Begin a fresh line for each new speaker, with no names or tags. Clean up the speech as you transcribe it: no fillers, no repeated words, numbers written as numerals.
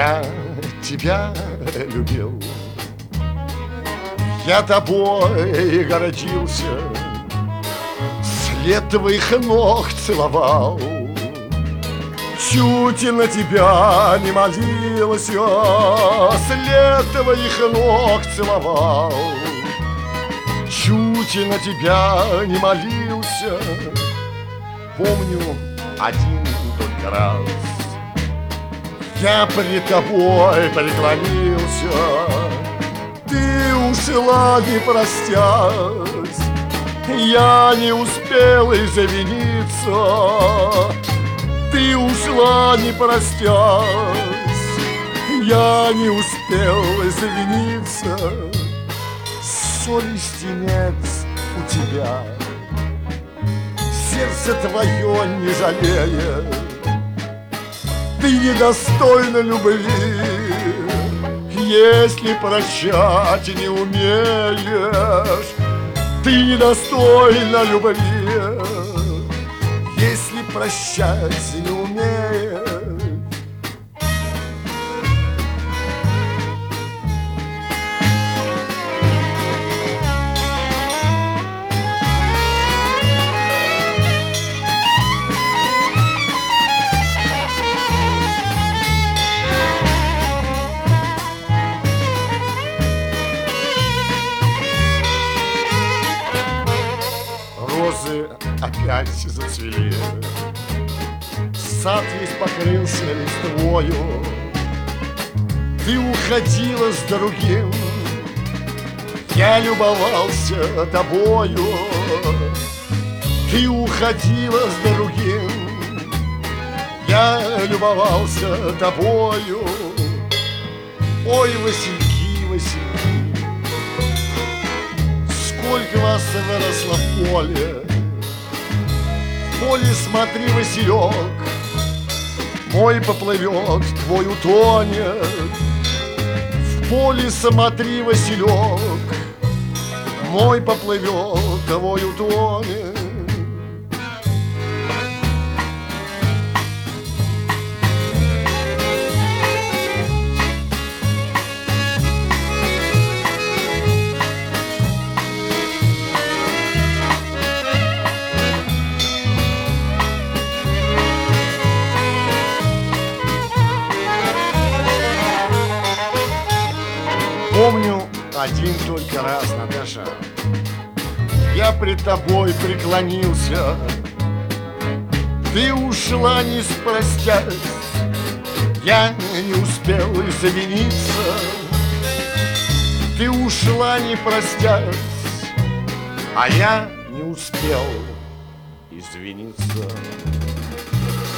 Я тебя любил, я тобой гордился, след твоих ног целовал. Чуть на тебя не молился, след твоих ног целовал. Чуть на тебя не молился, помню один только раз. Я пред тобой преклонился, ты ушла не простясь, я не успел извиниться. Ты ушла не простясь, я не успел извиниться. Совести нет у тебя, сердце твое не жалеет. Ты недостойна любви, если прощать не умеешь. Ты недостойна любви, если прощать не умеешь. Розы опять зацвели, сад весь покрылся листвою. Ты уходила с другим, я любовался тобою. Ты уходила с другим, я любовался тобою. Ой, васильки, васильки, сколько вас выросло в поле. В поле смотри, василек, мой поплывет, твой утонет. В поле смотри, василек, мой поплывет, твой утонет. Помню один только раз, Наташа, я пред тобой преклонился. Ты ушла не спростясь, я не успел извиниться. Ты ушла не простясь, а я не успел извиниться.